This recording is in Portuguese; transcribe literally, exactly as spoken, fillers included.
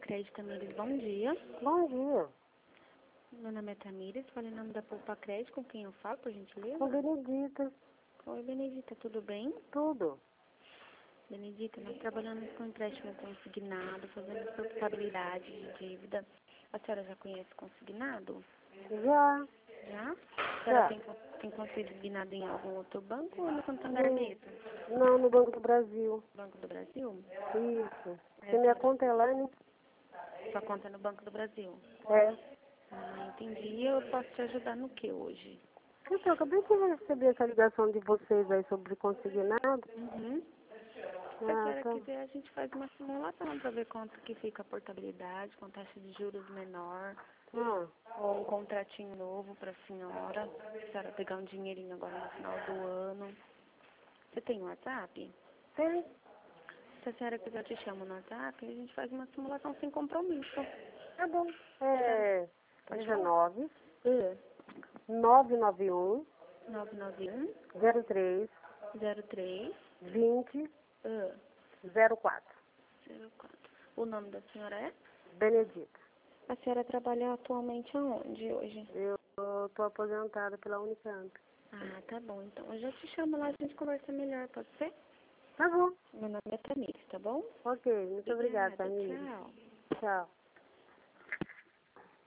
Crédito Tamires, bom dia. Bom dia. Meu nome é Tamires, falo em nome da Poupa Crédito, com quem eu falo, por gentileza? Com Benedita. Oi, Benedita, tudo bem? Tudo. Benedita, nós trabalhamos com empréstimo consignado, fazendo portabilidade de dívida. A senhora já conhece consignado? Já. Já? A Já. senhora tem, con- tem consignado em algum outro banco ou no Santander No, mesmo? não, no Banco do Brasil. Banco do Brasil? Isso. É, Porque a minha senhora, conta é lá, né? sua conta é no Banco do Brasil? É. Ah, entendi. Eu posso te ajudar no que hoje? Então, eu acabei de receber essa ligação de vocês aí sobre consignado. Uhum. Se a Ah, senhora tá. quiser, a gente faz uma simulação para ver quanto que fica a portabilidade, com taxa de juros menor, Ah, ou um contratinho novo para a senhora, se a senhora pegar um dinheirinho agora no final do ano. Você tem um WhatsApp? tem. Se a senhora quiser, eu te chamo no WhatsApp e a gente faz uma simulação sem compromisso. Tá bom. Senhora, É pode falar. dezenove, É. nove nove um, nove nove um, zero três, zero três, vinte, é, zero quatro. zero quatro. O nome da senhora é? Benedita. A senhora trabalha atualmente aonde hoje? Eu tô aposentada pela Unicamp. Ah, tá bom. Então eu já te chamo lá, a gente conversa melhor, pode ser? Tá bom. Meu nome é Tamires, tá bom? Ok, muito obrigada, Obrigada, Tamires. tchau. Tchau.